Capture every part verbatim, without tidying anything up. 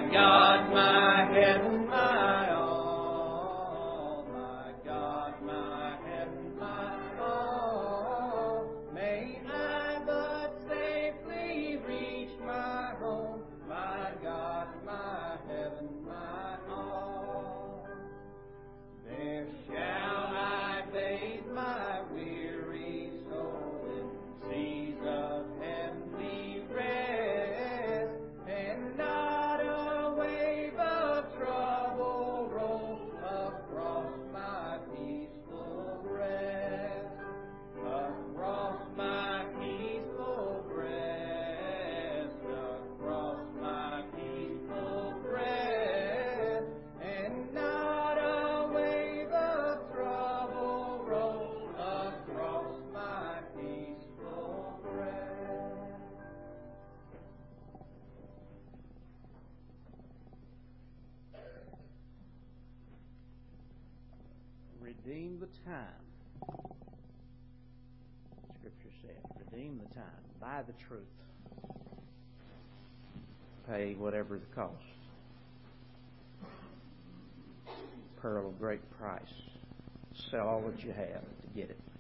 God, my heaven, my all. My God, my heaven, my all. May I but safely reach my home. My God, my heaven, my all. There shall I bathe my weary soul in seas of heavenly rest, and not a wave of trouble roll across my peaceful breast, across my peaceful breast, across my peaceful breast, and not a wave of trouble roll across my peaceful breast. Redeem the time. Scripture says, redeem the time. Buy the truth. Pay whatever the cost. Pearl of great price. Sell all that you have to get it.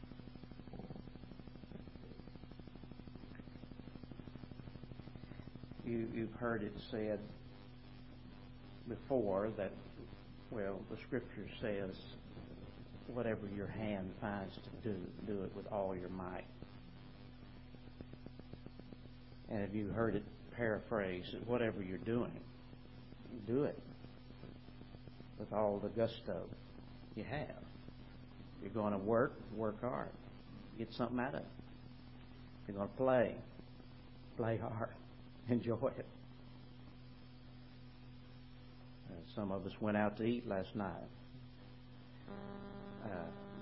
You, you've heard it said before that, well, the Scripture says, whatever your hand finds to do, do it with all your might. And if you heard it paraphrased, whatever you're doing, do it with all the gusto you have. If you're going to work, work hard. Get something out of it. If you're going to play, play hard. Enjoy it. Uh, some of us went out to eat last night. Uh,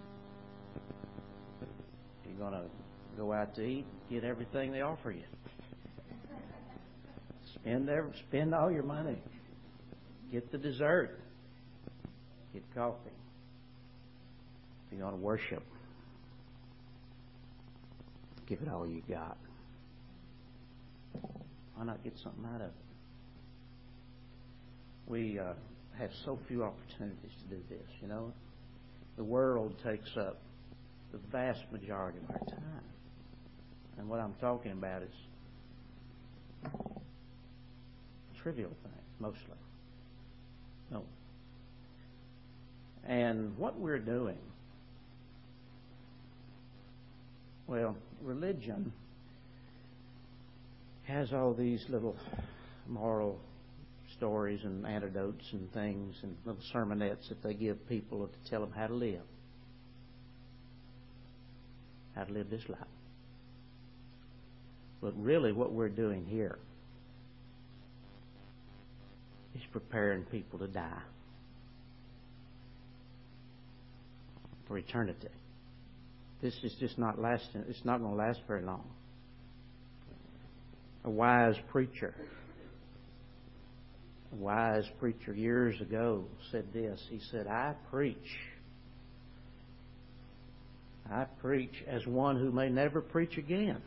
if you're going to go out to eat, get everything they offer you. Spend every, spend all your money. Get the dessert. Get coffee. If you're going to worship, give it all you got. Why not get something out of it? We uh, have so few opportunities to do this, you know. The world takes up the vast majority of our time. And what I'm talking about is trivial things, mostly. No. And what we're doing, well, religion has all these little moral stories and anecdotes and things and little sermonettes that they give people to tell them how to live. How to live this life. But really what we're doing here is preparing people to die for eternity. This is just not lasting. It's not going to last very long. A wise preacher, a wise preacher years ago said this. He said, I preach. I preach as one who may never preach again.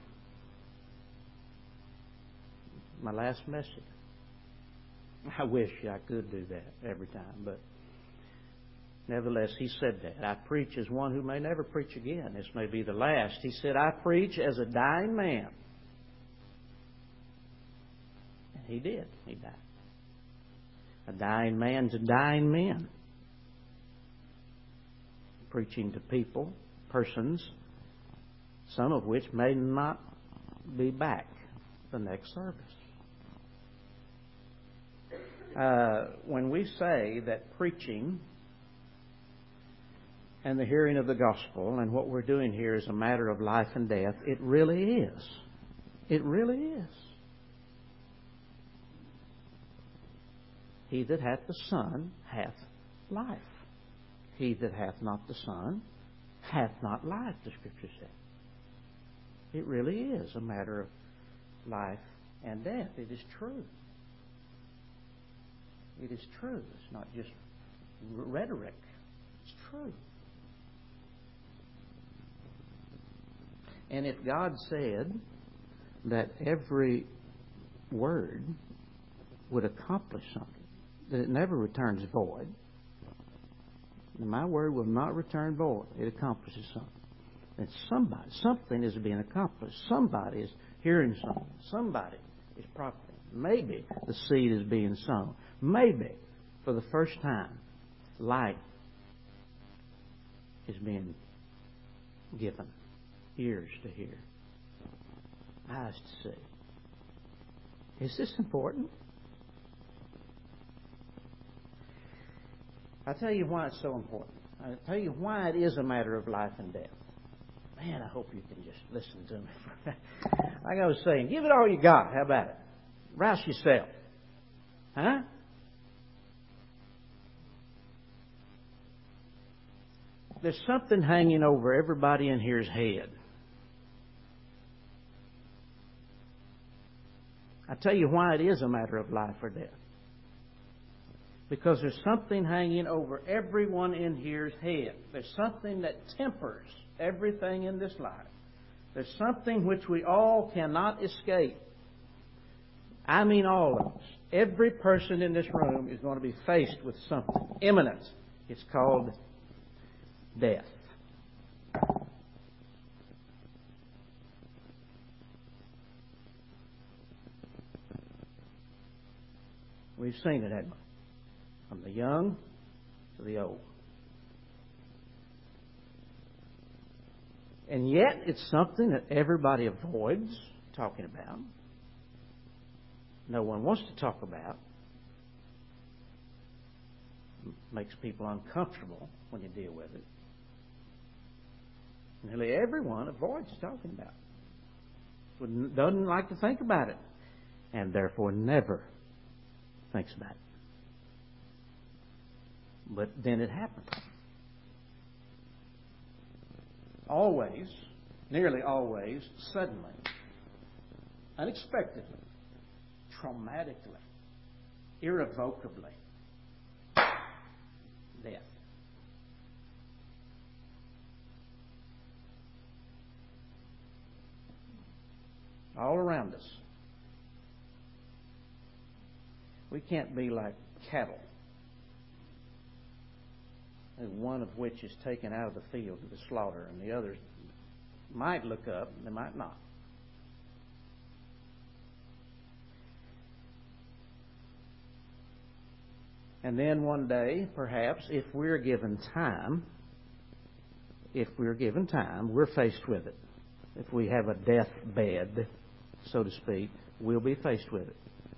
My last message. I wish I could do that every time, but nevertheless, he said that. I preach as one who may never preach again. This may be the last. He said, I preach as a dying man. And he did. He died. A dying man to dying men. Preaching to people, persons, some of which may not be back the next service. Uh, when we say that preaching and the hearing of the gospel and what we're doing here is a matter of life and death, it really is. It really is. He that hath the Son hath life. He that hath not the Son hath not life, the Scripture says. It really is a matter of life and death. It is true. It is true. It's not just rhetoric. It's true. And if God said that every word would accomplish something, that it never returns void. My word will not return void. It accomplishes something. And somebody, something is being accomplished. Somebody is hearing something. Somebody is profiting. Maybe the seed is being sown. Maybe, for the first time, light is being given. Ears to hear. Eyes to see. Is this important? I'll tell you why it's so important. I'll tell you why it is a matter of life and death. Man, I hope you can just listen to me. Like I was saying, give it all you got. How about it? Rouse yourself. Huh? There's something hanging over everybody in here's head. I tell you why it is a matter of life or death. Because there's something hanging over everyone in here's head. There's something that tempers everything in this life. There's something which we all cannot escape. I mean all of us. Every person in this room is going to be faced with something imminent. It's called death. We've seen it, haven't we? From the young to the old. And yet, it's something that everybody avoids talking about. No one wants to talk about. It makes people uncomfortable when you deal with it. Nearly everyone avoids talking about it. Doesn't like to think about it. And therefore never thinks about it. But then it happens. Always, nearly always, suddenly, unexpectedly, traumatically, irrevocably, death. All around us. We can't be like cattle, one of which is taken out of the field to the slaughter, and the others might look up, and they might not. And then one day, perhaps, if we're given time, if we're given time, we're faced with it. If we have a deathbed, so to speak, we'll be faced with it.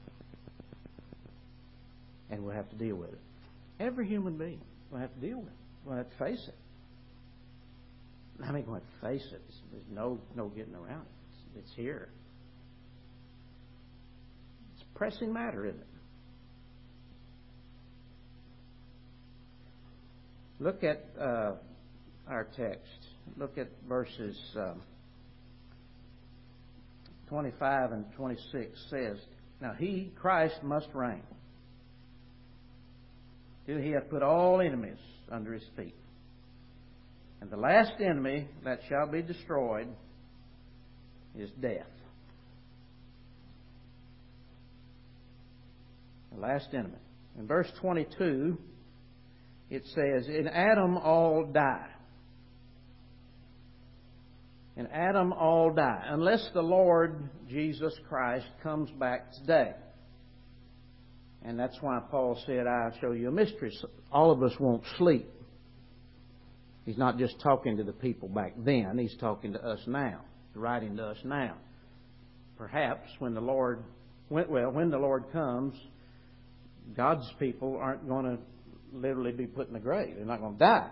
And we'll have to deal with it. Every human being will have to deal with it. We'll have to face it. I mean, we'll have to face it. There's no, no getting around it. It's, it's here. It's a pressing matter, isn't it? Look at uh, our text. Look at verses um, twenty-five and twenty-six says, "Now he, Christ, must reign, till he hath put all enemies under his feet. And the last enemy that shall be destroyed is death." The last enemy. In verse twenty-two, it says, "In Adam all die." In Adam all die, unless the Lord Jesus Christ comes back today. And that's why Paul said, "I'll show you a mystery." All of us won't sleep. He's not just talking to the people back then. He's talking to us now. He's writing to us now. Perhaps when the Lord, well, when the Lord comes, God's people aren't going to literally be put in the grave. They're not going to die.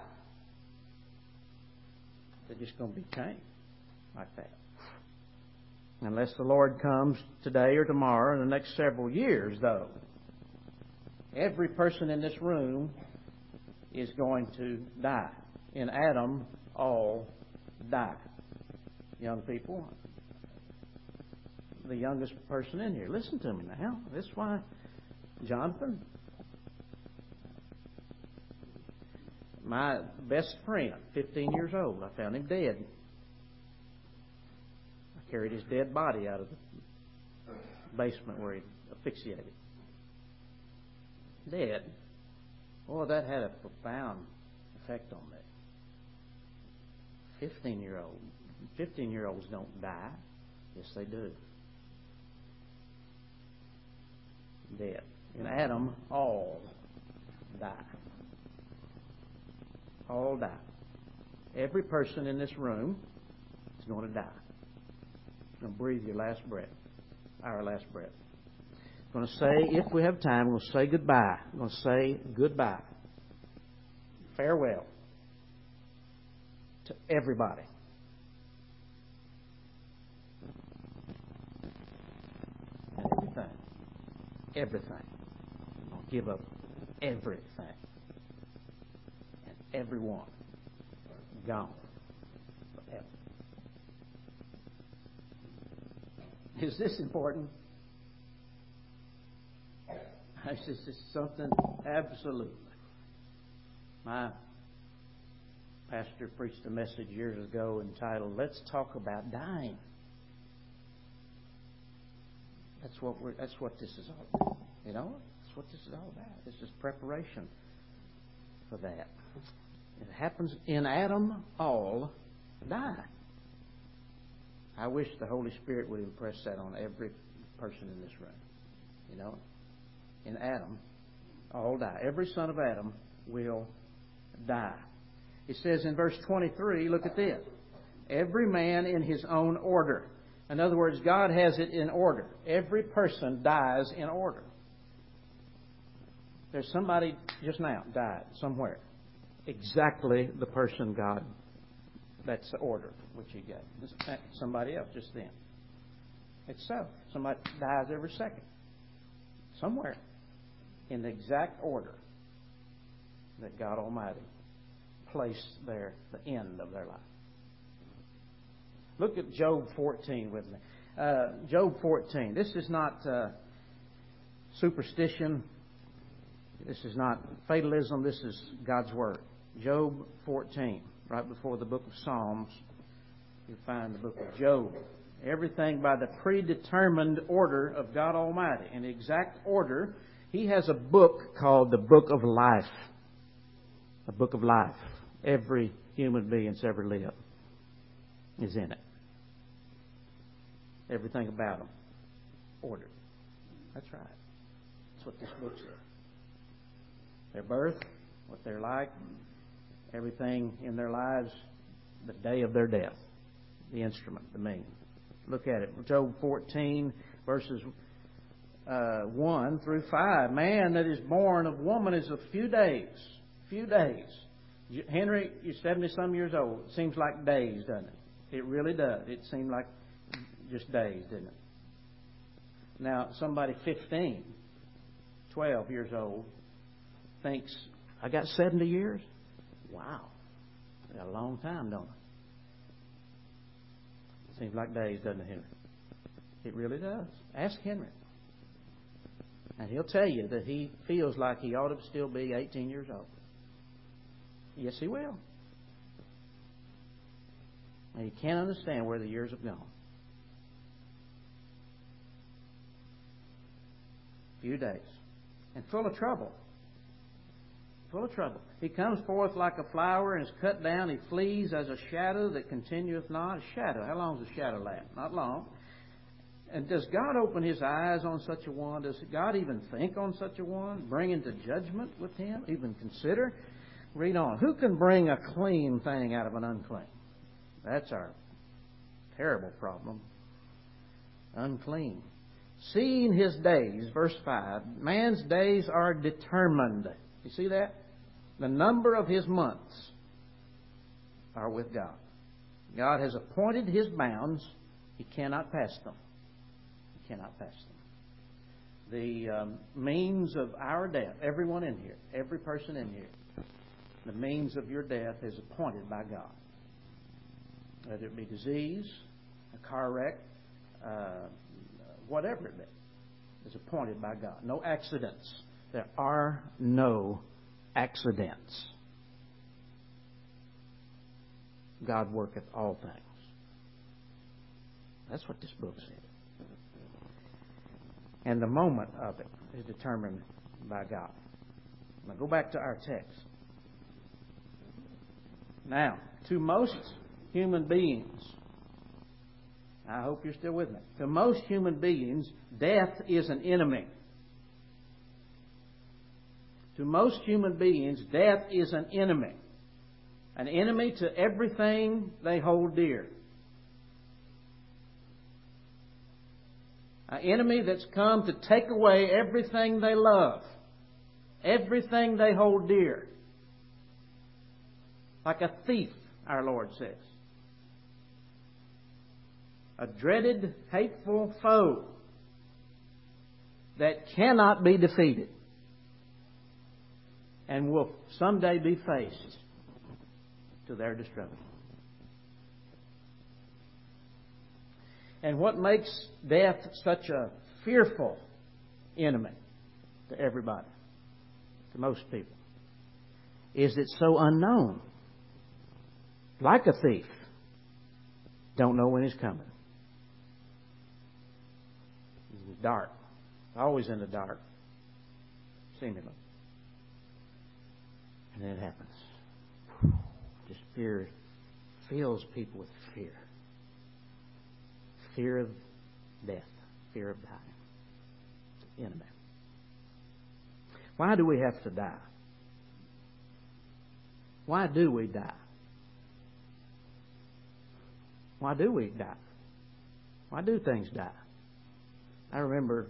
They're just going to be changed like that. Unless the Lord comes today or tomorrow, in the next several years, though. Every person in this room is going to die. In Adam, all die. Young people, the youngest person in here, listen to me now. This is why Jonathan, my best friend, fifteen years old, I found him dead. I carried his dead body out of the basement where he asphyxiated. dead. Well, that had a profound effect on me. Fifteen-year-old, fifteen-year-olds don't die. Yes, they do. Dead. In Adam, all die. All die. Every person in this room is going to die. You're going to breathe your last breath, our last breath. We're going to say, if we have time, we're going to say goodbye. We're going to say goodbye. Farewell to everybody. And everything. Everything. We're going to give up everything. And everyone. Gone. Forever. Is this important? This is just something absolutely. My pastor preached a message years ago entitled, "Let's Talk About Dying." That's what we're. That's what this is all about. You know, that's what this is all about. This is preparation for that. It happens in Adam. All die. I wish the Holy Spirit would impress that on every person in this room. You know, in Adam, all die. Every son of Adam will die. It says in verse twenty-three, look at this. Every man in his own order. In other words, God has it in order. Every person dies in order. There's somebody just now died somewhere. Exactly the person God, that's the order which He gave. Somebody else just then. It's so. Somebody dies every second. Somewhere. In the exact order that God Almighty placed there, the end of their life. Look at Job fourteen with me. Uh, Job fourteen. This is not uh, superstition. This is not fatalism. This is God's Word. Job fourteen, right before the book of Psalms, you find the book of Job. Everything by the predetermined order of God Almighty. In the exact order, He has a book called the Book of Life. A book of life. Every human being that's ever lived is in it. Everything about them. Ordered. That's right. That's what this book says. Their birth, what they're like, everything in their lives, the day of their death, the instrument, the means. Look at it. Job fourteen, verses uh, one through five. Man that is born of woman is a few days. Few days. Henry, you're seventy-some years old. It seems like days, doesn't it? It really does. It seemed like just days, didn't it? Now, somebody fifteen, twelve years old thinks, I got seventy years? Wow. I got a long time, don't I? Seems like days, doesn't it, Henry? It really does. Ask Henry. And he'll tell you that he feels like he ought to still be eighteen years old. Yes, he will. And he can't understand where the years have gone. Few days. And full of trouble. Full of trouble. He comes forth like a flower and is cut down. He flees as a shadow that continueth not. A shadow. How long does a shadow last? Not long. And does God open His eyes on such a one? Does God even think on such a one? Bring into judgment with him? Even consider? Read on. Who can bring a clean thing out of an unclean? That's our terrible problem. Unclean. Seeing his days, verse five, man's days are determined. You see that? The number of his months are with God. God has appointed His bounds. He cannot pass them. He cannot pass them. The um, means of our death, everyone in here, every person in here, the means of your death is appointed by God. Whether it be disease, a car wreck, uh, whatever it be, is appointed by God. No accidents. There are no accidents. God worketh all things. That's what this book said. And the moment of it is determined by God. Now go back to our text. Now, to most human beings, I hope you're still with me. To most human beings, death is an enemy. To most human beings, death is an enemy. An enemy to everything they hold dear. An enemy that's come to take away everything they love. Everything they hold dear. Like a thief, our Lord says. A dreaded, hateful foe that cannot be defeated and will someday be faced to their destruction. And what makes death such a fearful enemy to everybody, to most people, is it's so unknown. Like a thief, don't know when he's coming. It's dark. Always in the dark, seemingly. And then it happens. Just fear fills people with fear. Fear of death. Fear of dying. It's the enemy. Why do we have to die? Why do we die? Why do we die? Why do things die? I remember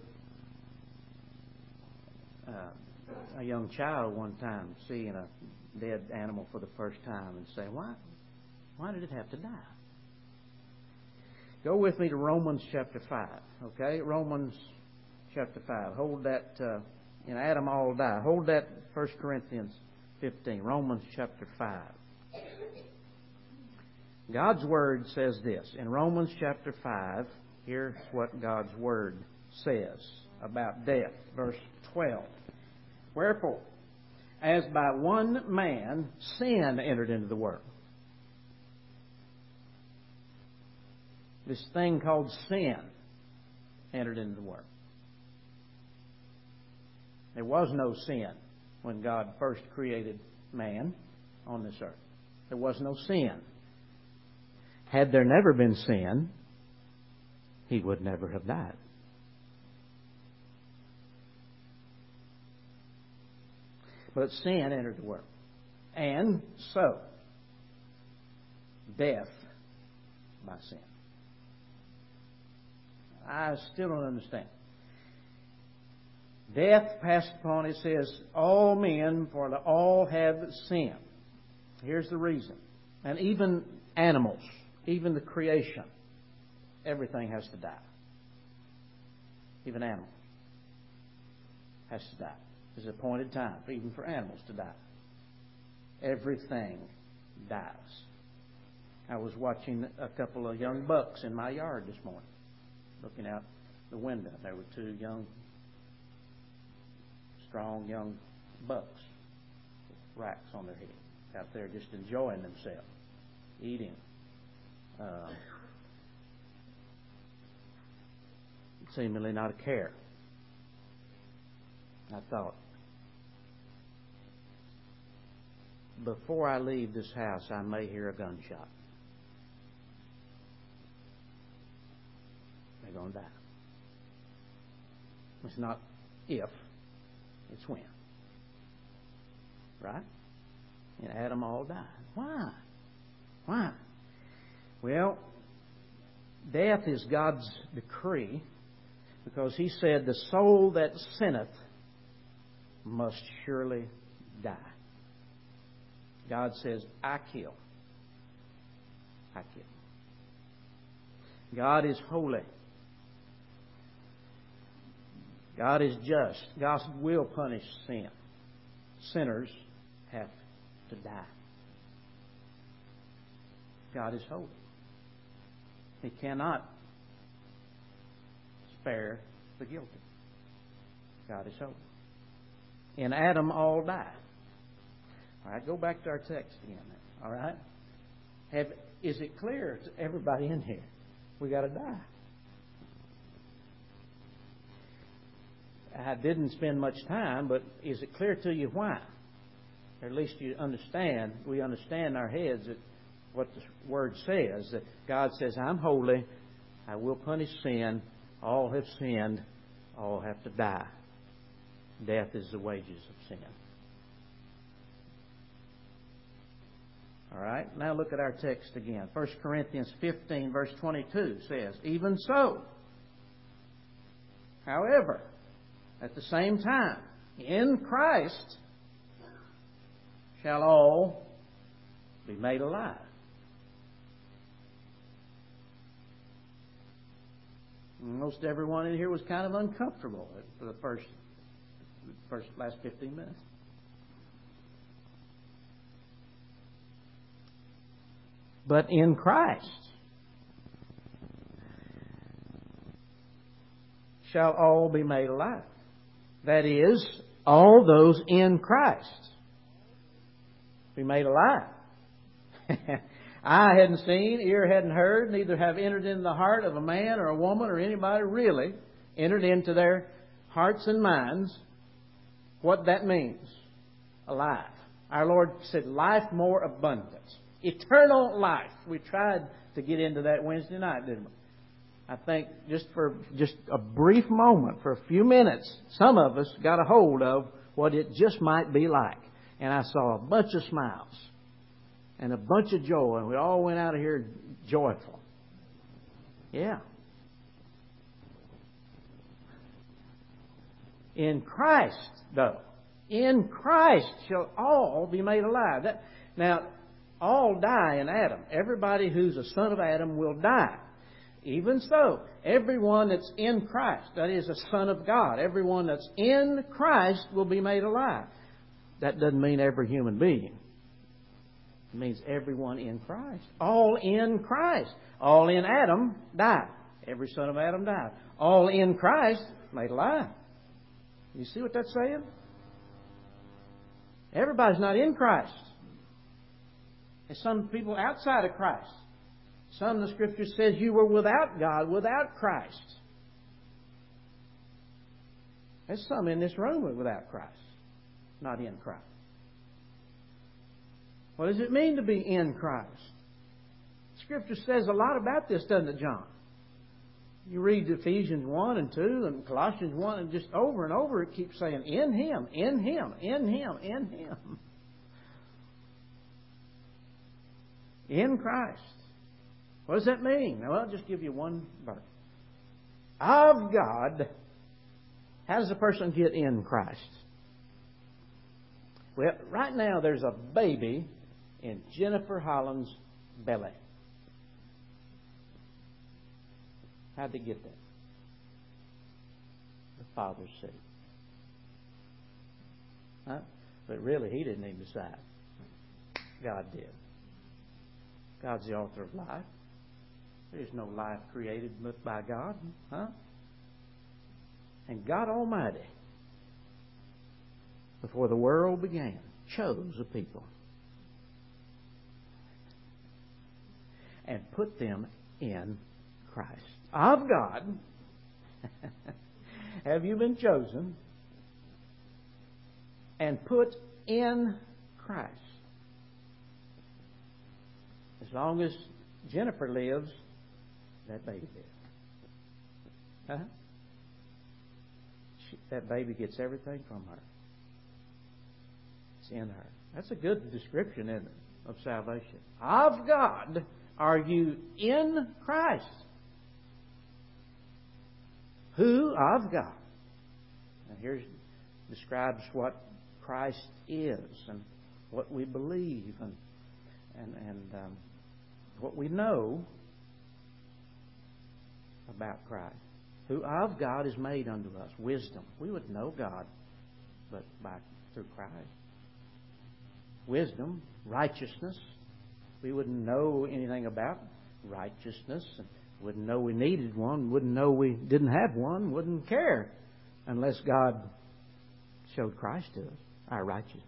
uh, a young child one time seeing a dead animal for the first time and saying, why, why did it have to die? Go with me to Romans chapter five, okay? Romans chapter five. Hold that, uh, in Adam all die. Hold that First Corinthians fifteen. Romans chapter five. God's Word says this. In Romans chapter five, here's what God's Word says about death. Verse twelve. Wherefore, as by one man sin entered into the world. This thing called sin entered into the world. There was no sin when God first created man on this earth. There was no sin. Had there never been sin, he would never have died. But sin entered the world. And so, death by sin. I still don't understand. Death passed upon, it says, all men, for the all have sinned. Here's the reason. And even animals, even the creation, everything has to die. Even animals has to die. There's an appointed time, even for animals to die. Everything dies. I was watching a couple of young bucks in my yard this morning, looking out the window. There were two young, strong young bucks with racks on their head, out there just enjoying themselves, eating. Uh, seemingly not a care. I thought, before I leave this house, I may hear a gunshot. They're going to die. It's not if, it's when. Right? And Adam all died. Why? Why? Well, death is God's decree, because He said, the soul that sinneth must surely die. God says, I kill. I kill. God is holy. God is just. God will punish sin. Sinners have to die. God is holy. He cannot spare the guilty. God is holy. In Adam all die. All right, go back to our text again. All right? Have, is it clear to everybody in here? We got to die. I didn't spend much time, but is it clear to you why? Or at least you understand, we understand in our heads that what the Word says, that God says, I'm holy, I will punish sin, all have sinned, all have to die. Death is the wages of sin. All right, now look at our text again. First Corinthians fifteen, verse twenty-two says, even so, however, at the same time, in Christ shall all be made alive. Most everyone in here was kind of uncomfortable for the first, first last fifteen minutes. But in Christ shall all be made alive. That is, all those in Christ be made alive. Eye hadn't seen, ear hadn't heard, neither have entered into the heart of a man or a woman or anybody really entered into their hearts and minds what that means. Alive. Our Lord said life more abundant. Eternal life. We tried to get into that Wednesday night, didn't we? I think just for just a brief moment, for a few minutes, some of us got a hold of what it just might be like. And I saw a bunch of smiles and a bunch of joy, and we all went out of here joyful. Yeah. In Christ, though, in Christ shall all be made alive. That, now, all die in Adam. Everybody who's a son of Adam will die. Even so, everyone that's in Christ, that is a son of God, everyone that's in Christ will be made alive. That doesn't mean every human being. It means everyone in Christ. All in Christ. All in Adam died. Every son of Adam died. All in Christ made alive. You see what that's saying? Everybody's not in Christ. There's some people outside of Christ. Some of the Scripture says you were without God, without Christ. There's some in this room without Christ, not in Christ. What does it mean to be in Christ? Scripture says a lot about this, doesn't it, John? You read Ephesians one and two and Colossians one, and just over and over it keeps saying, in Him, in Him, in Him, in Him. In Christ. What does that mean? Well, I'll just give you one verse. Of God, how does a person get in Christ? Well, right now there's a baby in Jennifer Holland's belly. How'd they get there? The Father said. Huh? But really, He didn't even decide. God did. God's the author of life. There's no life created but by God. Huh? And God Almighty, before the world began, chose a people and put them in Christ. Of God, have you been chosen and put in Christ? As long as Jennifer lives, that baby lives. Huh? She, that baby gets everything from her. It's in her. That's a good description, isn't it, of salvation. Of God are you in Christ. Who? Of God. And here describes what Christ is and what we believe and and, and um, what we know about Christ. Who of God is made unto us wisdom. We would know God but by through Christ. Wisdom, righteousness. We wouldn't know anything about righteousness and wouldn't know we needed one, wouldn't know we didn't have one, wouldn't care unless God showed Christ to us, our righteousness.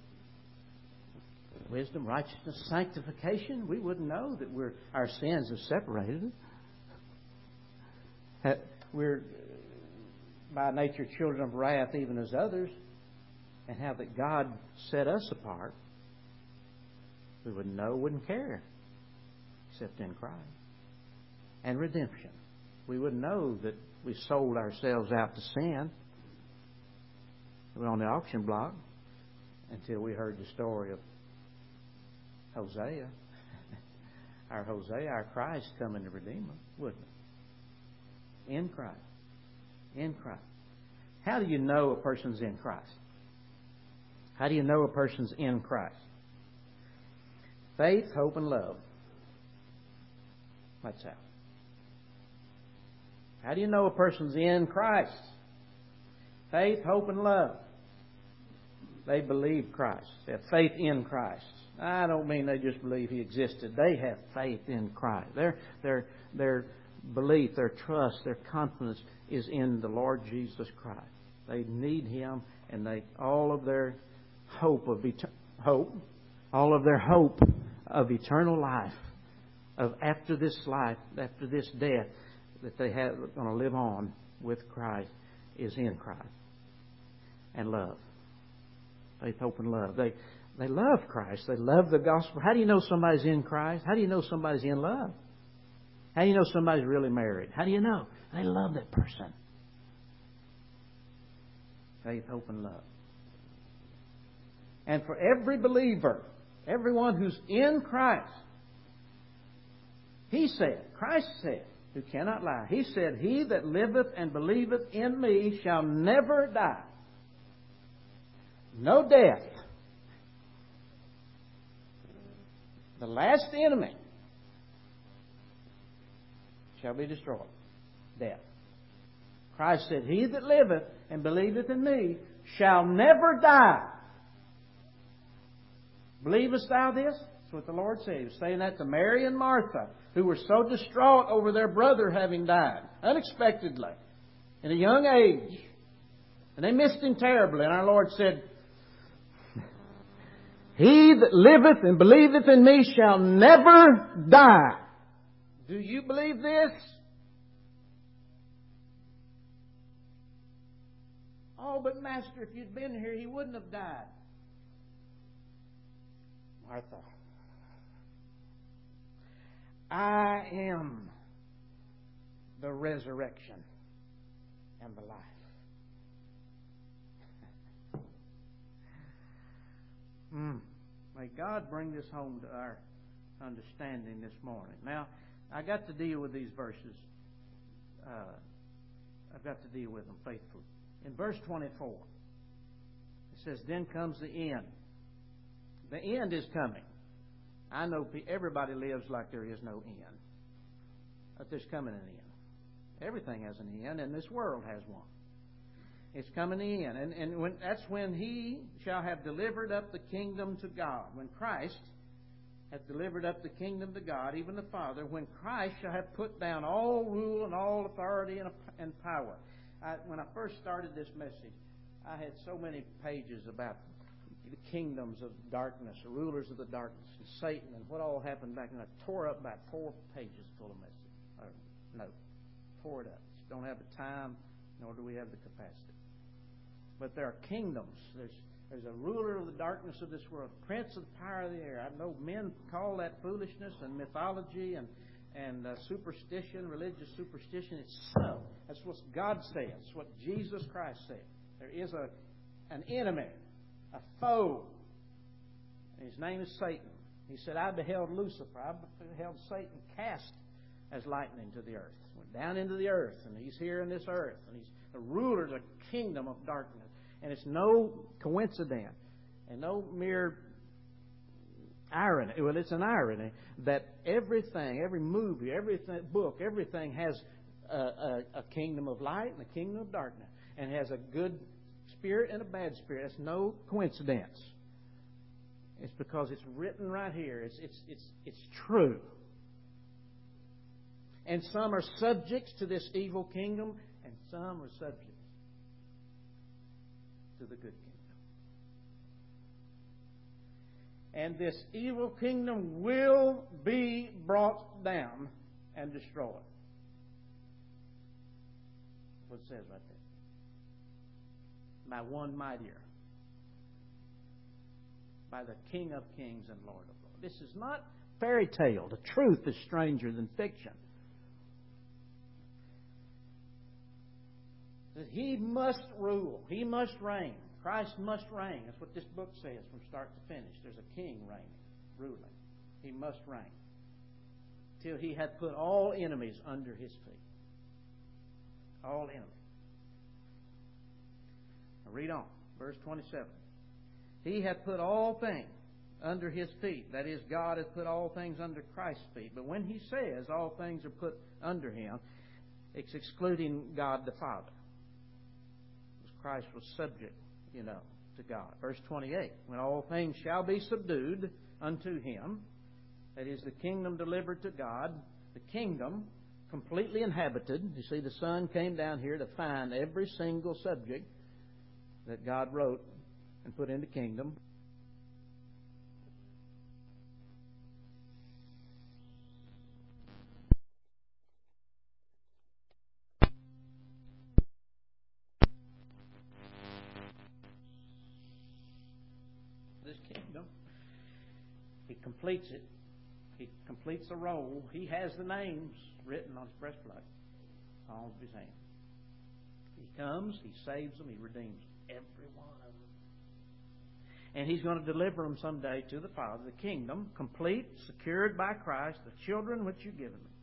Wisdom, righteousness, sanctification. We wouldn't know that we're our sins have separated us. We're by nature children of wrath even as others, and how that God set us apart, we wouldn't know, wouldn't care, except in Christ. And redemption. We wouldn't know that we sold ourselves out to sin. We were on the auction block until we heard the story of Hosea. Our Hosea, our Christ coming to redeem us, wouldn't it? In Christ. In Christ. How do you know a person's in Christ? How do you know a person's in Christ? Faith, hope, and love. That's how. How do you know a person's in Christ? Faith, hope, and love. They believe Christ. They have faith in Christ. I don't mean they just believe He existed. They have faith in Christ. Their, their, their belief, their trust, their confidence is in the Lord Jesus Christ. They need Him, and they all of their hope of et- hope, all of their hope of eternal life, of after this life, after this death, that they have going to live on with Christ, is in Christ. And love. Faith, hope, and love. They they love Christ. They love the gospel. How do you know somebody's in Christ? How do you know somebody's in love? How do you know somebody's really married? How do you know? They love that person. Faith, hope, and love. And for every believer, everyone who's in Christ, He said, Christ said, who cannot lie, He said, He that liveth and believeth in Me shall never die. No death. The last enemy shall be destroyed. Death. Christ said, He that liveth and believeth in Me shall never die. Believest thou this? That's what the Lord said. He was saying that to Mary and Martha, who were so distraught over their brother having died unexpectedly in a young age. And they missed Him terribly. And our Lord said, He that liveth and believeth in Me shall never die. Do you believe this? Oh, but Master, if you'd been here, he wouldn't have died. Martha, I am the resurrection and the life. mm. May God bring this home to our understanding this morning. Now, I got to deal with these verses. Uh, I've got to deal with them faithfully. In verse twenty-four, it says, Then comes the end. The end is coming. I know everybody lives like there is no end. But there's coming an end. Everything has an end, and this world has one. It's coming in. And, and when, that's when He shall have delivered up the kingdom to God. When Christ hath delivered up the kingdom to God, even the Father, when Christ shall have put down all rule and all authority and, and power. I, when I first started this message, I had so many pages about the kingdoms of darkness, the rulers of the darkness, and Satan, and what all happened back. And I tore up about four pages full of message. Or, no, tore it up. Just don't have the time, nor do we have the capacity. But there are kingdoms. There's there's a ruler of the darkness of this world, prince of the power of the air. I know men call that foolishness and mythology and and uh, superstition, religious superstition. It's so. That's what God says. It's what Jesus Christ said. There is a an enemy, a foe, and his name is Satan. He said, I beheld Lucifer, I beheld Satan cast as lightning to the earth. Went down into the earth, and he's here in this earth, and he's the ruler of the kingdom of darkness. And it's no coincidence and no mere irony. Well, it's an irony that everything, every movie, every book, everything has a, a, a kingdom of light and a kingdom of darkness, and has a good spirit and a bad spirit. It's no coincidence. It's because it's written right here. It's it's it's it's true. And some are subjects to this evil kingdom, and some are subjects to the good kingdom. And this evil kingdom will be brought down and destroyed. That's what it says right there. by one mightier, by the King of kings and Lord of lords. This is not fairy tale. The truth is stranger than fiction. That He must rule. He must reign. Christ must reign. That's what this book says from start to finish. There's a king reigning, ruling. He must reign till He hath put all enemies under His feet. All enemies. Now read on. Verse twenty-seven. He hath put all things under His feet. That is, God hath put all things under Christ's feet. But when He says all things are put under Him, it's excluding God the Father. Because Christ was subject, you know, to God. Verse twenty-eight. When all things shall be subdued unto Him, that is, the kingdom delivered to God, the kingdom completely inhabited. You see, the Son came down here to find every single subject that God wrote and put into kingdom. This kingdom, He completes it. He completes the role. He has the names written on His breastplate, palm of His hand. He comes, He saves them, He redeems every one of them. And He's going to deliver them someday to the Father. The kingdom, complete, secured by Christ, the children which you've given them.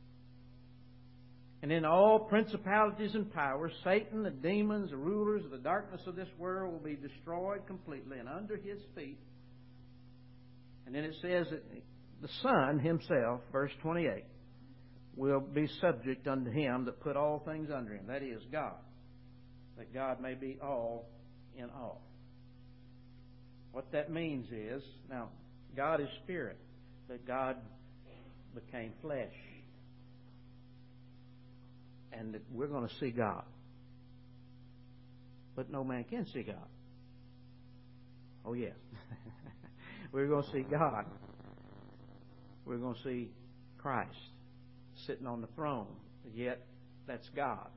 And then all principalities and powers, Satan, the demons, the rulers of the darkness of this world will be destroyed completely and under His feet. And then it says that the Son Himself, verse twenty-eight, will be subject unto Him that put all things under Him. That is, God. That God may be all in all. What that means is, now, God is spirit, but God became flesh. And that we're going to see God. But no man can see God. Oh, yes. We're going to see God. We're going to see Christ sitting on the throne. Yet, that's God.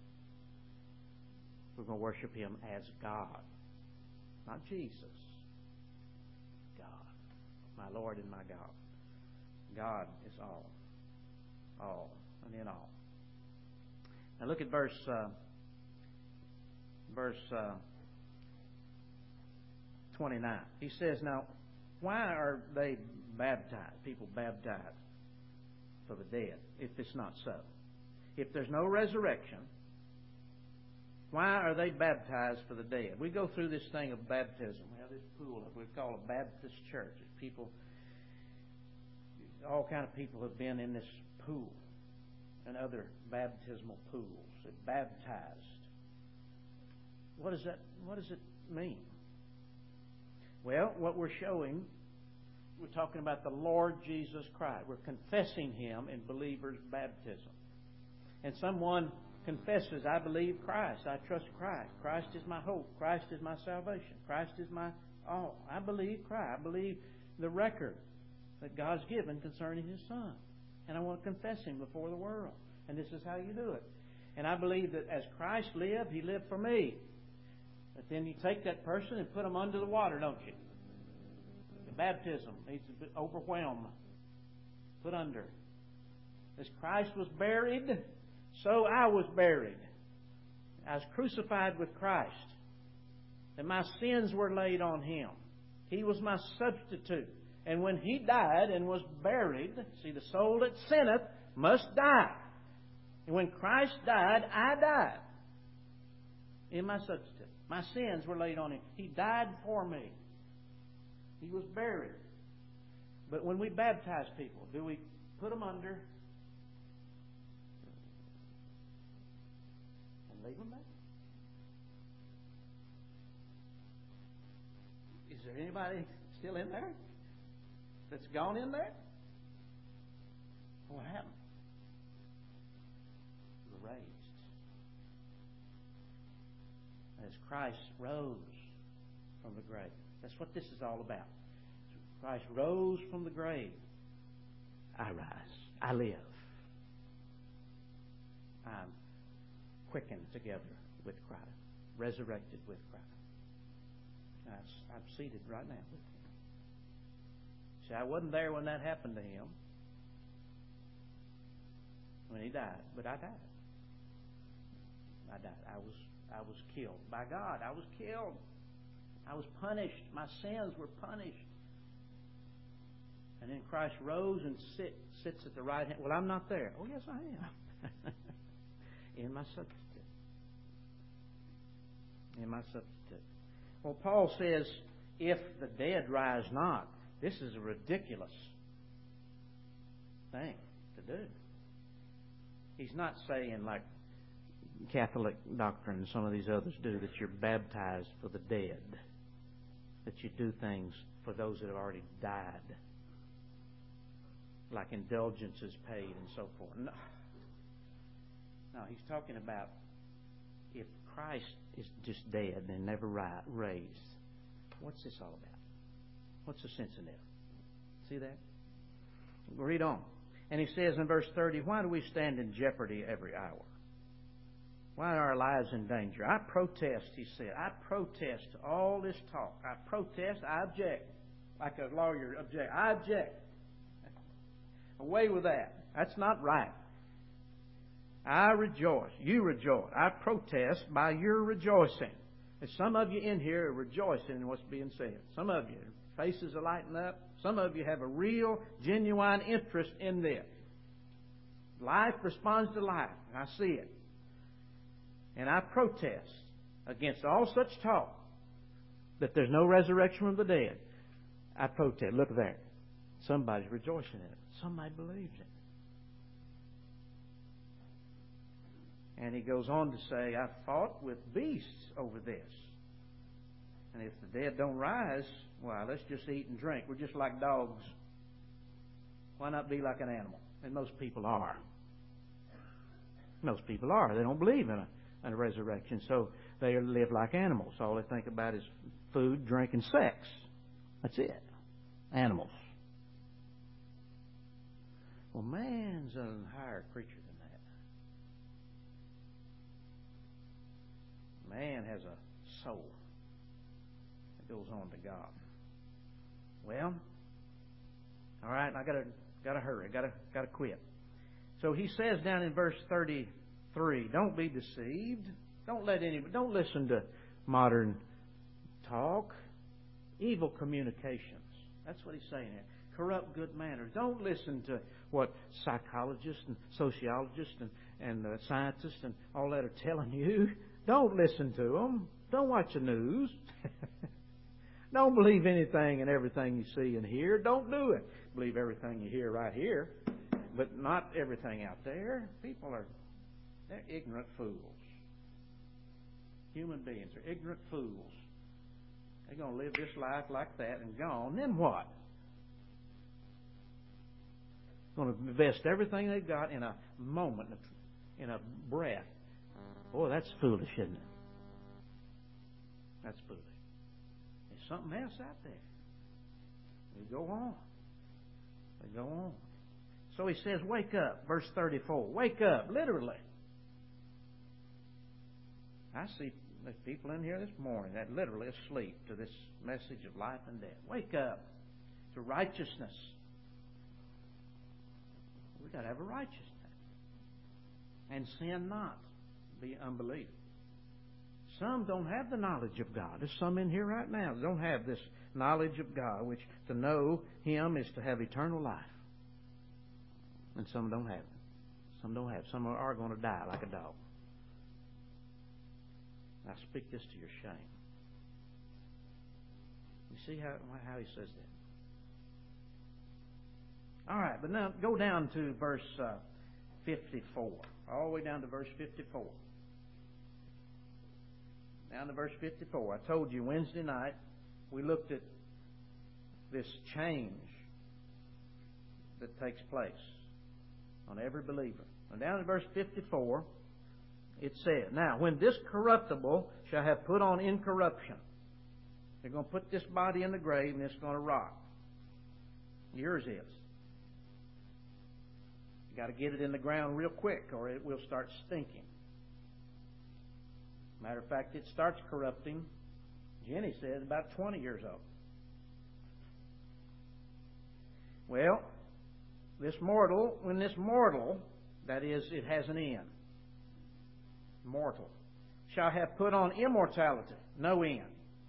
We're going to worship Him as God. Not Jesus. God. My Lord and my God. God is all. All and in all. Now look at verse uh, verse uh, twenty-nine. He says, now, why are they baptized? People baptized for the dead, if it's not so. If there's no resurrection, why are they baptized for the dead? We go through this thing of baptism. We have this pool that we call a Baptist church. People, all kind of people have been in this pool and other baptismal pools. They're baptized. What does that? What does it mean? Well, what we're showing, we're talking about the Lord Jesus Christ. We're confessing Him in believers' baptism. And someone confesses, I believe Christ. I trust Christ. Christ is my hope. Christ is my salvation. Christ is my all. I believe Christ. I believe the record that God's given concerning His Son. And I want to confess Him before the world. And this is how you do it. And I believe that as Christ lived, He lived for me. But then you take that person and put them under the water, don't you? The baptism needs to be overwhelmed. Put under. As Christ was buried, so I was buried. I was crucified with Christ. And my sins were laid on Him. He was my substitute. And when He died and was buried, see, the soul that sinneth must die. And when Christ died, I died in my substitute. My sins were laid on Him. He died for me. He was buried. But when we baptize people, do we put them under and leave them there? Is there anybody still in there that's gone in there? What happened? We were raised. As Christ rose from the grave. That's what this is all about. Christ rose from the grave. I rise. I live. I'm quickened together with Christ. resurrected with Christ. I, I'm seated right now with Him. See, I wasn't there when that happened to Him, when He died, but I died. I died. I was I was killed by God. I was killed. I was punished. My sins were punished. And then Christ rose and sit, sits at the right hand. Well, I'm not there. Oh, yes, I am. In my substitute. In my substitute. Well, Paul says, if the dead rise not, this is a ridiculous thing to do. He's not saying, like Catholic doctrine and some of these others do, that you're baptized for the dead, that you do things for those that have already died, like indulgences paid and so forth. No, no, he's talking about if Christ is just dead and never raised, what's this all about? What's the sense in it? See that? Read on. And he says in verse thirty, why do we stand in jeopardy every hour? Why are our lives in danger? I protest, he said. I protest all this talk. I protest, I object. Like a lawyer object. I object. Away with that. That's not right. I rejoice. You rejoice. I protest by your rejoicing. And some of you in here are rejoicing in what's being said. Some of you, faces are lighting up. Some of you have a real, genuine interest in this. Life responds to life. And I see it. And I protest against all such talk that there's no resurrection from the dead. I protest. Look there. Somebody's rejoicing in it. Somebody believes it. And he goes on to say, I fought with beasts over this. And if the dead don't rise, well, let's just eat and drink. We're just like dogs. Why not be like an animal? And most people are. Most people are. They don't believe in a, in a resurrection, so they live like animals. All they think about is food, drink, and sex. That's it. Animals. Well, man's a higher creature than that. Man has a soul that goes on to God. Well, all right, I gotta gotta hurry, gotta gotta quit. So he says down in verse thirty-three, don't be deceived. Don't let any don't listen to modern talk, evil communications. That's what he's saying here. Corrupt good manners. Don't listen to what psychologists and sociologists and, and uh, scientists and all that are telling you. Don't listen to them. Don't watch the news. Don't believe anything and everything you see and hear. Don't do it. Believe everything you hear right here, but not everything out there. People are, they're ignorant fools. Human beings are ignorant fools. They're going to live this life like that and gone. Then what? Going to invest everything they've got in a moment, in a breath. Boy, that's foolish, isn't it? That's foolish. There's something else out there. We go on. We go on. So he says, wake up, verse thirty-four. Wake up, literally. I see there's people in here this morning that literally asleep to this message of life and death. Wake up to righteousness. We've got to have a righteousness. And sin not. Be unbelieving. Some don't have the knowledge of God. There's some in here right now that don't have this knowledge of God, which to know Him is to have eternal life. And some don't have it. Some don't have it. Some are going to die like a dog. I speak this to your shame. You see how, how he says that? All right, but now go down to verse uh, fifty-four. All the way down to verse fifty-four. Down to verse fifty-four. I told you Wednesday night we looked at this change that takes place on every believer. And down in verse fifty-four, it says, now, when this corruptible shall have put on incorruption, they're going to put this body in the grave and it's going to rot. Yours is. You got to get it in the ground real quick or it will start stinking. Matter of fact, it starts corrupting, Jenny said, about twenty years old. Well, this mortal, when this mortal, that is, it has an end, mortal, shall have put on immortality, no end,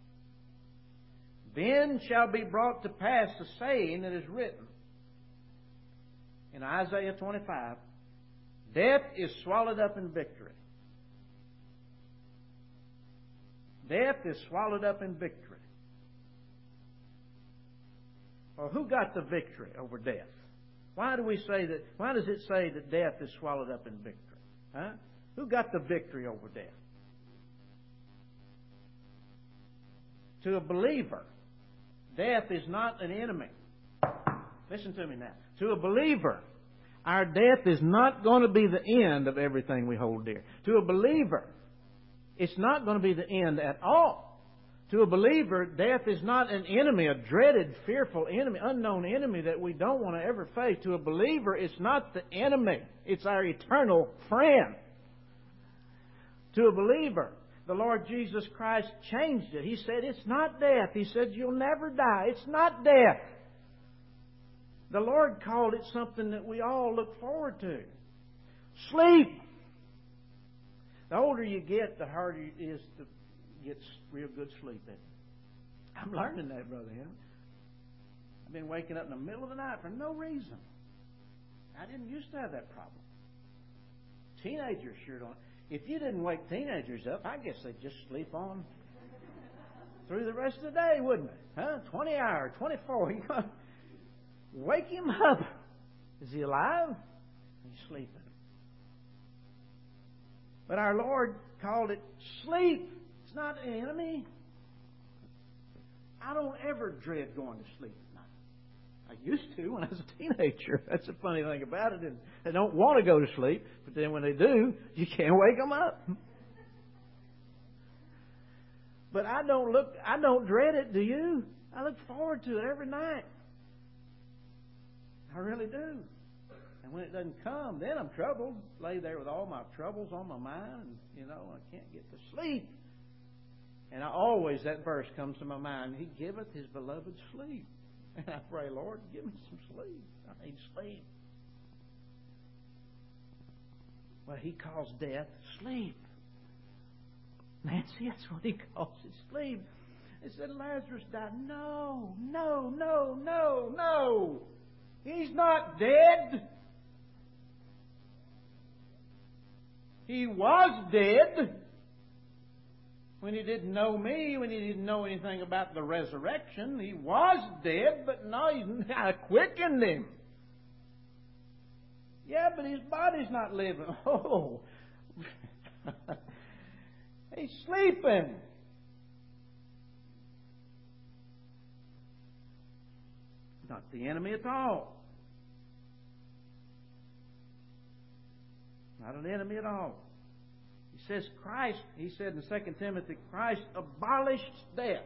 then shall be brought to pass the saying that is written in Isaiah twenty-five, death is swallowed up in victory. Death is swallowed up in victory. Well, who got the victory over death? Why do we say that? Why does it say that death is swallowed up in victory? Huh? Who got the victory over death? To a believer, death is not an enemy. Listen to me now. To a believer, our death is not going to be the end of everything we hold dear. To a believer, it's not going to be the end at all. To a believer, death is not an enemy, a dreaded, fearful enemy, unknown enemy that we don't want to ever face. To a believer, it's not the enemy. It's our eternal friend. To a believer, the Lord Jesus Christ changed it. He said, it's not death. He said, you'll never die. It's not death. The Lord called it something that we all look forward to. Sleep. The older you get, the harder it is to get real good sleep. I'm learning that, Brother Henry. I've been waking up in the middle of the night for no reason. I didn't used to have that problem. Teenagers sure don't. If you didn't wake teenagers up, I guess they'd just sleep on through the rest of the day, wouldn't they? Huh? twenty hours, twenty-four. You know, wake him up. Is he alive? He's sleeping. But our Lord called it sleep. It's not an enemy. I don't ever dread going to sleep at night. I used to when I was a teenager. That's the funny thing about it. They don't want to go to sleep, but then when they do, you can't wake them up. But I don't look. I don't dread it. Do you? I look forward to it every night. I really do. And when it doesn't come, then I'm troubled. Lay there with all my troubles on my mind, and, you know, I can't get to sleep. And I always, that verse comes to my mind, He giveth His beloved sleep. And I pray, Lord, give me some sleep. I need sleep. Well, He calls death sleep. Nancy, that's what He calls it, sleep. He said, Lazarus died. No, no, no, no, no. He's not dead. He was dead when he didn't know me, when he didn't know anything about the resurrection. He was dead, but now I quickened him. Yeah, but his body's not living. Oh, he's sleeping. Not the enemy at all. Not an enemy at all. He says Christ, he said in Second Timothy, Christ abolished death.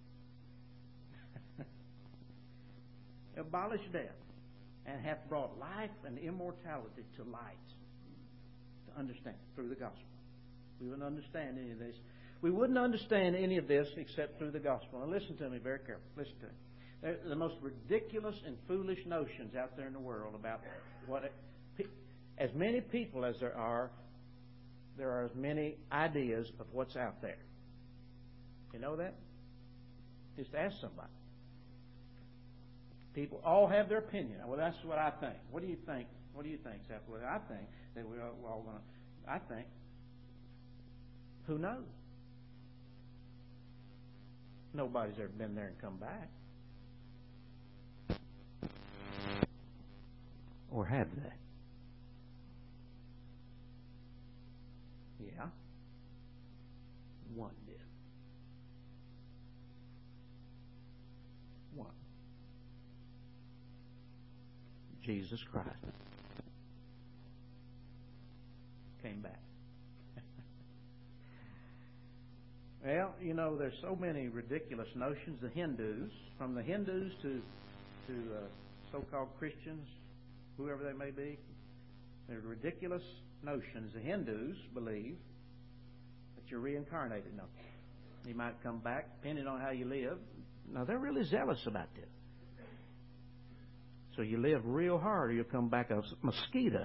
Abolished death. And hath brought life and immortality to light. To understand through the gospel. We wouldn't understand any of this. We wouldn't understand any of this except through the gospel. Now listen to me very carefully. Listen to me. There are the most ridiculous and foolish notions out there in the world about what it, as many people as there are, there are as many ideas of what's out there. You know that? Just ask somebody. People all have their opinion. Well, that's what I think. What do you think? What do you think, Seth? Well, I think that we're all going to. I think. Who knows? Nobody's ever been there and come back. Or have they? Yeah. One did. One. Jesus Christ came back. Well, you know, there's so many ridiculous notions. The Hindus, from the Hindus to to uh, so-called Christians, whoever they may be, they're ridiculous notions. The Hindus believe the you're reincarnated. No. You might come back, depending on how you live. Now, they're really zealous about this. So you live real hard or you'll come back a mosquito.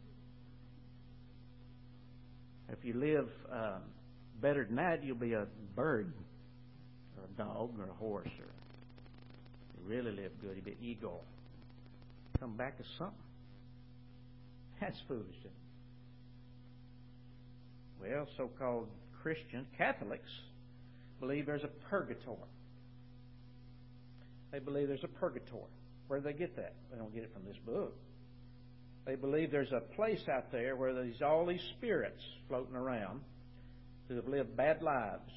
If you live um, better than that, you'll be a bird or a dog or a horse. Or if you really live good, you'll be an eagle. Come back as something. That's foolish. Well, so-called Christians, Catholics, believe there's a purgatory. They believe there's a purgatory. Where do they get that? They don't get it from this book. They believe there's a place out there where there's all these spirits floating around who have lived bad lives.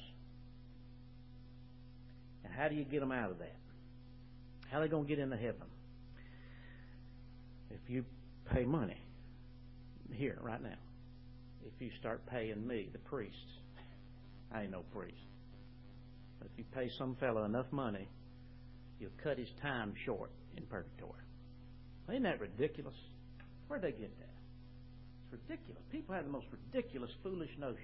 And how do you get them out of that? How are they going to get into heaven? If you pay money, here, right now, if you start paying me, the priest, I ain't no priest, but if you pay some fellow enough money, you'll cut his time short in purgatory. Isn't that ridiculous? Where'd they get that? It's ridiculous. People have the most ridiculous, foolish notions.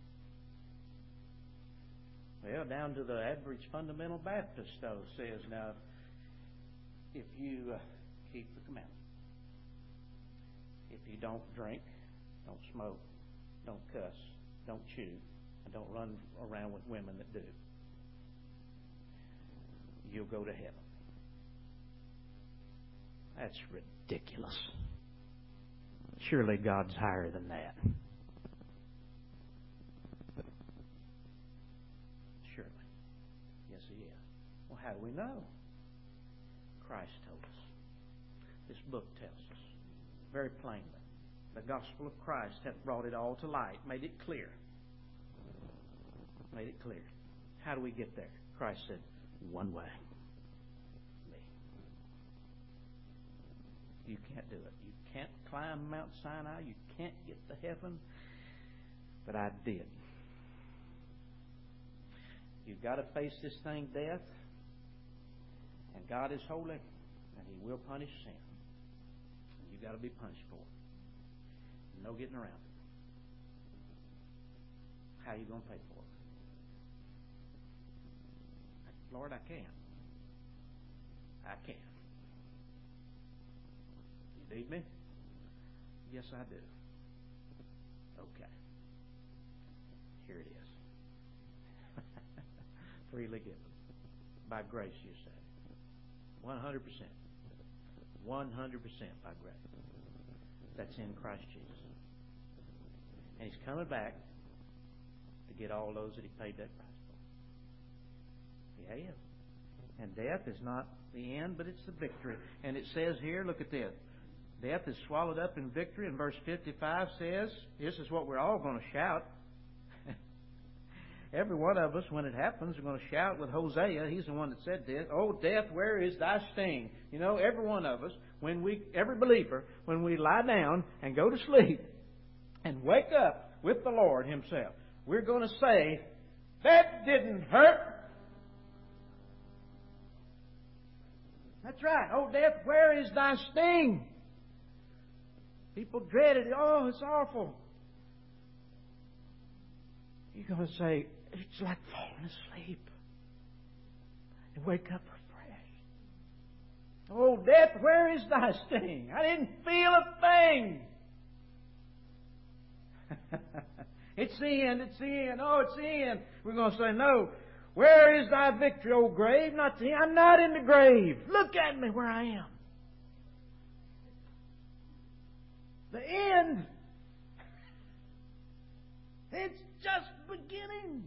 Well, down to the average fundamental Baptist, though, says, now, if you uh, keep the commandments, if you don't drink, don't smoke, don't cuss, don't chew, and don't run around with women that do, you'll go to heaven. That's ridiculous. Surely God's higher than that. Surely. Yes, He is. Well, how do we know? Christ told us. This book tells us very plainly. The gospel of Christ hath brought it all to light, made it clear. Made it clear. How do we get there? Christ said, one way. Me. You can't do it. You can't climb Mount Sinai. You can't get to heaven. But I did. You've got to face this thing, death. And God is holy, and He will punish sin. And you've got to be punished for it. No getting around it. How are you going to pay for it? Lord, I can't. I can't. You need me? Yes, I do. Okay. Here it is. Freely given. By grace, you say. one hundred percent. one hundred percent by grace. That's in Christ Jesus. And He's coming back to get all those that He paid that price for. He has. And death is not the end, but it's the victory. And it says here, look at this. Death is swallowed up in victory. And verse fifty-five says, this is what we're all going to shout. Every one of us, when it happens, we're going to shout with Hosea. He's the one that said this. Oh, death, where is thy sting? You know, every one of us, when we, every believer, when we lie down and go to sleep and wake up with the Lord Himself, we're going to say, that didn't hurt. That's right. Oh, death, where is thy sting? People dreaded it. Oh, it's awful. You're going to say, it's like falling asleep and wake up refreshed. Oh, death, where is thy sting? I didn't feel a thing. It's the end, it's the end. Oh, it's the end. We're going to say, no. Where is thy victory, O grave? Not the end. I'm not in the grave. Look at me where I am. The end. It's just beginning.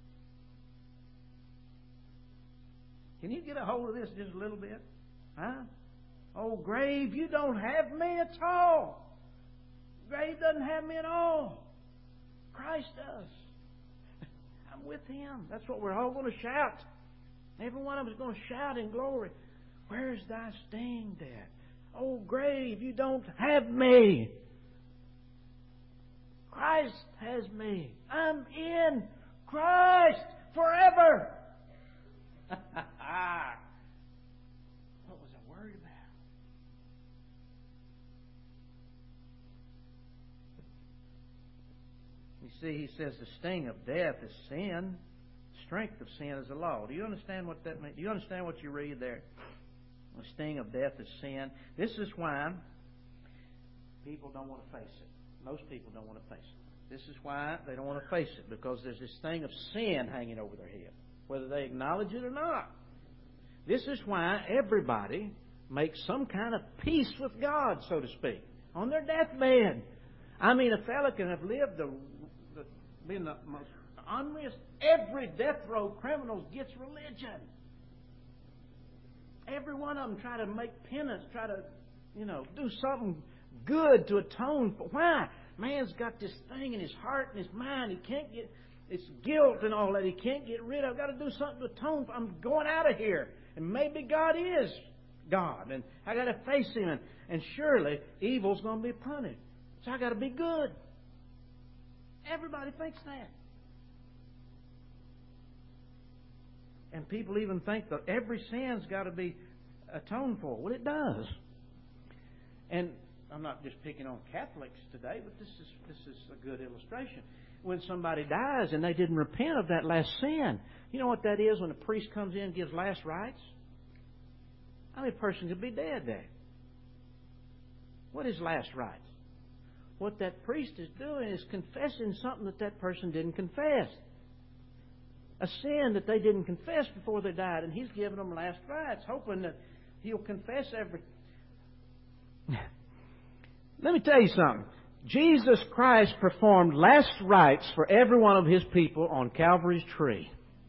Can you get a hold of this just a little bit? Huh? Oh, grave, you don't have me at all. Grave doesn't have me at all. Christ does. I'm with Him. That's what we're all going to shout. Every one of us is going to shout in glory. Where's thy sting, Dad? Oh, grave, you don't have me. Christ has me. I'm in Christ forever. What was I worried about? You see, he says the sting of death is sin. Strength of sin is the law. Do you understand what that means? Do you understand what you read there? The sting of death is sin. This is why people don't want to face it. Most people don't want to face it. This is why they don't want to face it, because there's this thing of sin hanging over their head, whether they acknowledge it or not. This is why everybody makes some kind of peace with God, so to speak, on their deathbed. I mean, a fella can have lived the, the been the most unreal. Every death row criminal gets religion. Every one of them try to make penance, try to, you know, do something good to atone for. Why? Man's got this thing in his heart and his mind. He can't get, it's guilt and all that he can't get rid of. I've got to do something to atone for. I'm going out of here. And maybe God is God. And I got to face Him. And, and surely evil's going to be punished. So I got to be good. Everybody thinks that. And people even think that every sin's got to be atoned for. Well, it does. And I'm not just picking on Catholics today, but this is this is a good illustration. When somebody dies and they didn't repent of that last sin, you know what that is when a priest comes in and gives last rites? I mean, a person could be dead there. What is last rites? What that priest is doing is confessing something that that person didn't confess. A sin that they didn't confess before they died, and he's giving them last rites, hoping that he'll confess every... Let me tell you something. Jesus Christ performed last rites for every one of His people on Calvary's tree.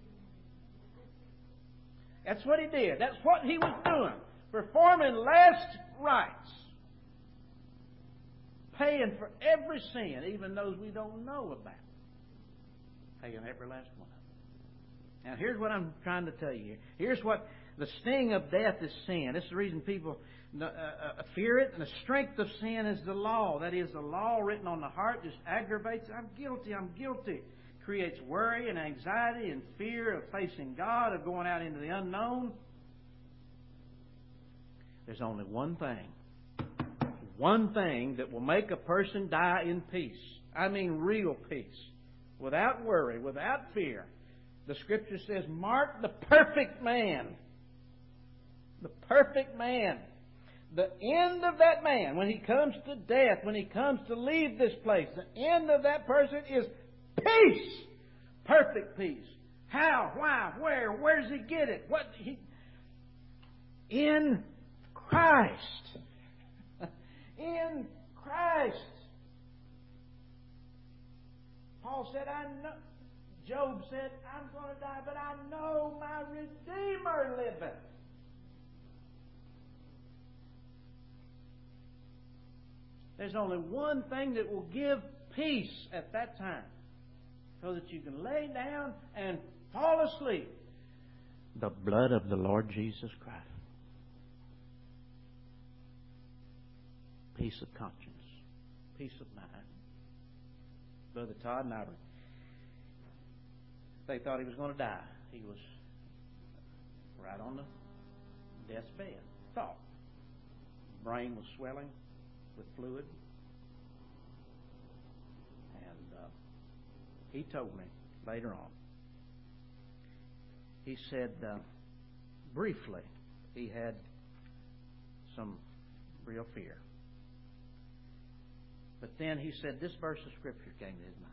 That's what He did. That's what He was doing. Performing last rites. Paying for every sin, even those we don't know about. Paying every last one of them. Now, here's what I'm trying to tell you here. Here's what the sting of death is sin. This is the reason people uh, uh, fear it. And the strength of sin is the law. That is, the law written on the heart just aggravates. I'm guilty, I'm guilty. Creates worry and anxiety and fear of facing God, of going out into the unknown. There's only one thing. One thing that will make a person die in peace. I mean real peace. Without worry, without fear. The Scripture says, mark the perfect man. The perfect man. The end of that man, when he comes to death, when he comes to leave this place, the end of that person is peace. Perfect peace. How? Why? Where? Where does he get it? What? He, in Christ. In Christ. Paul said, I know. Job said, I'm going to die, but I know my Redeemer liveth. There's only one thing that will give peace at that time, so that you can lay down and fall asleep. The blood of the Lord Jesus Christ. Peace of conscience. Peace of mind. Brother Todd and I were, they thought he was going to die. He was right on the death's bed. Thought. Brain was swelling with fluid. And uh, he told me later on. He said, uh, briefly, he had some real fear. But then he said, this verse of Scripture came to his mind.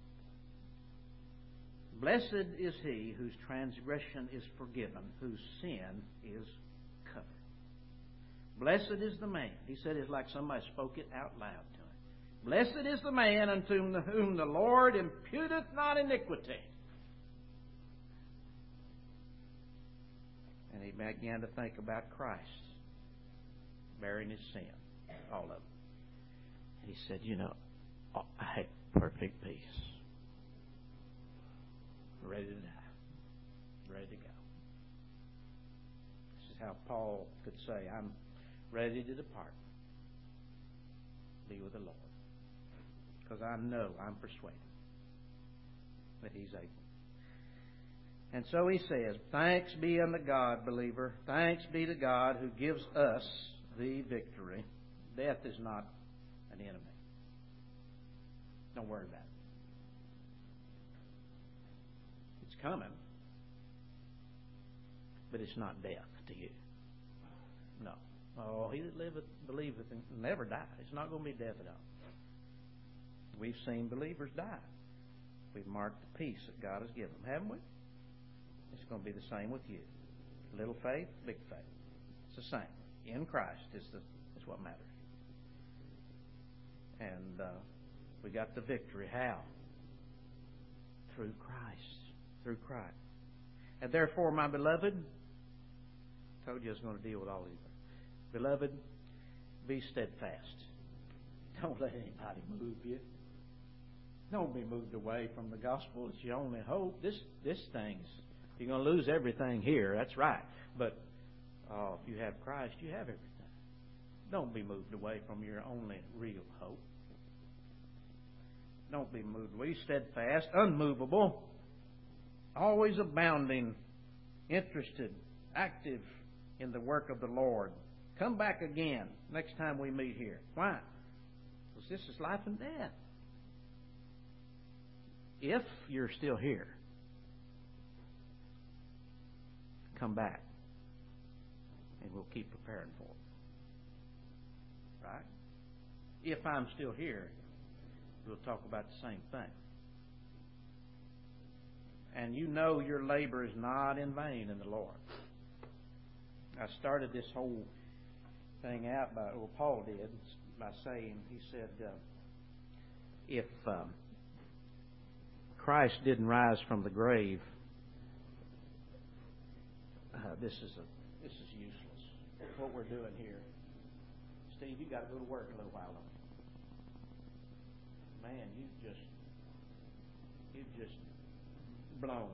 Blessed is he whose transgression is forgiven, whose sin is covered. Blessed is the man. He said it's like somebody spoke it out loud to him. Blessed is the man unto whom the Lord imputeth not iniquity. And he began to think about Christ bearing his sin, all of them. And he said, you know, I had perfect peace. Ready to die. Ready to go. This is how Paul could say, I'm ready to depart. Be with the Lord. Because I know, I'm persuaded that He's able. And so he says, thanks be unto God, believer. Thanks be to God who gives us the victory. Death is not an enemy. Don't worry about it. coming, but it's not death to you. No. Oh, he that liveth, believeth, and never die. It's not going to be death at all. We've seen believers die. We've marked the peace that God has given them, haven't we? It's going to be the same with you. Little faith, big faith. It's the same. In Christ is the is what matters. And uh, we got the victory. How? Through Christ. Through Christ. And therefore, my beloved, I told you I was going to deal with all these. Beloved, be steadfast. Don't let anybody move you. Don't be moved away from the gospel. It's your only hope. This this thing's, you're going to lose everything here. That's right. But uh, if you have Christ, you have everything. Don't be moved away from your only real hope. Don't be moved away. Steadfast, unmovable, always abounding, interested, active in the work of the Lord. Come back again next time we meet here. Why? Because this is life and death. If you're still here, come back and we'll keep preparing for it. Right? If I'm still here, we'll talk about the same thing. And you know your labor is not in vain in the Lord. I started this whole thing out by, well, Paul did, by saying, he said, uh, if um, Christ didn't rise from the grave, uh, this is a this is useless. What we're doing here, Steve, you got to go to work a little while longer. Man, you've just you've just blown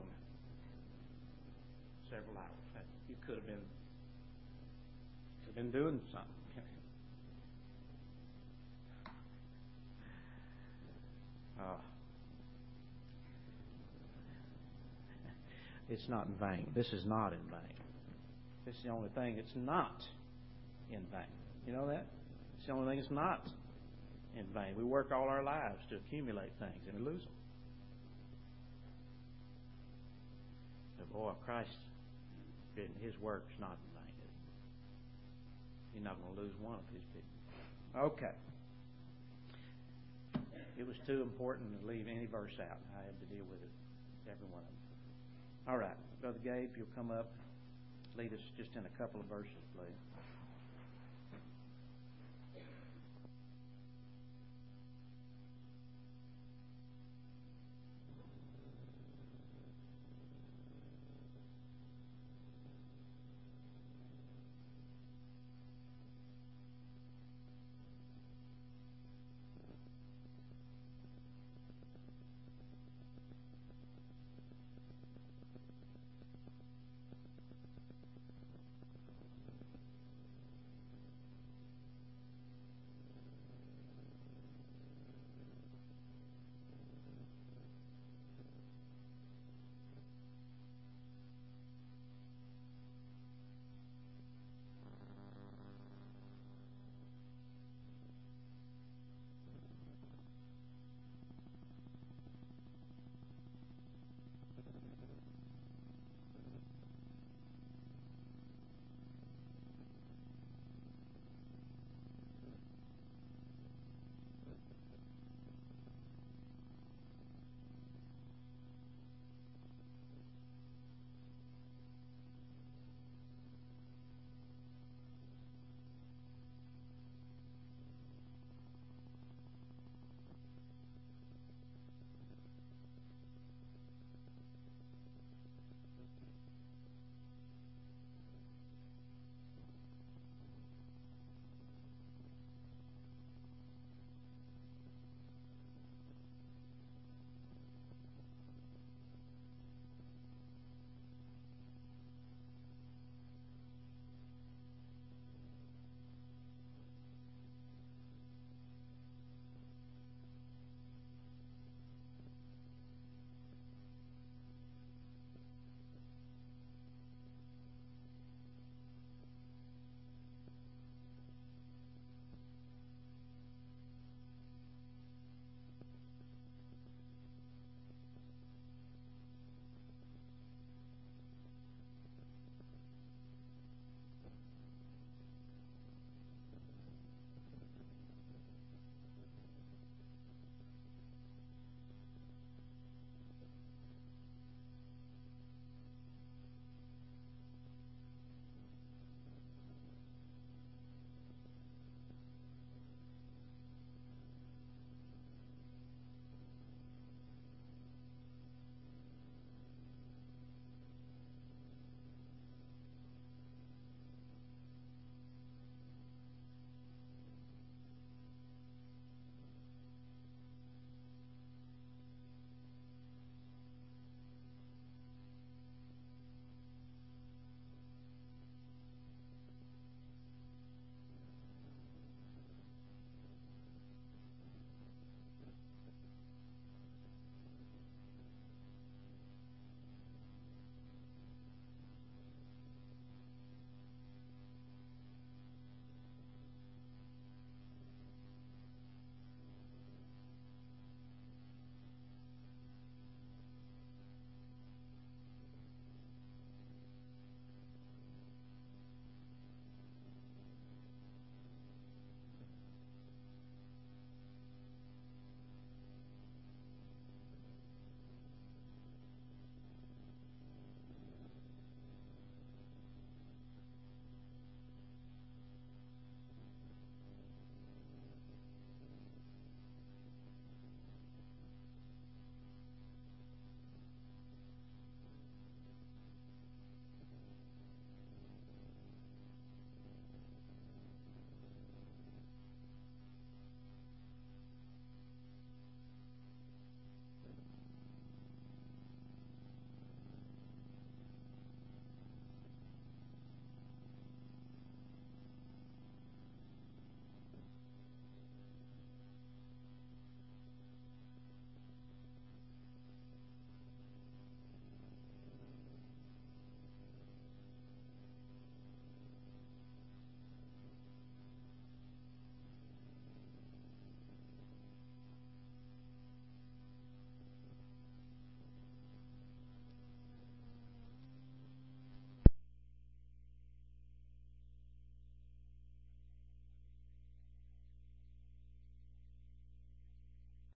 several hours. You could have been could have been doing something. uh, it's not in vain. This is not in vain. This is the only thing that's not in vain. You know that? It's the only thing that's not in vain. We work all our lives to accumulate things and we lose them. But boy, Christ, His work's not in vain. You're not going to lose one of His people. Okay. It was too important to leave any verse out. I had to deal with it, every one of them. All right. Brother Gabe, you'll come up. Lead us just in a couple of verses, please.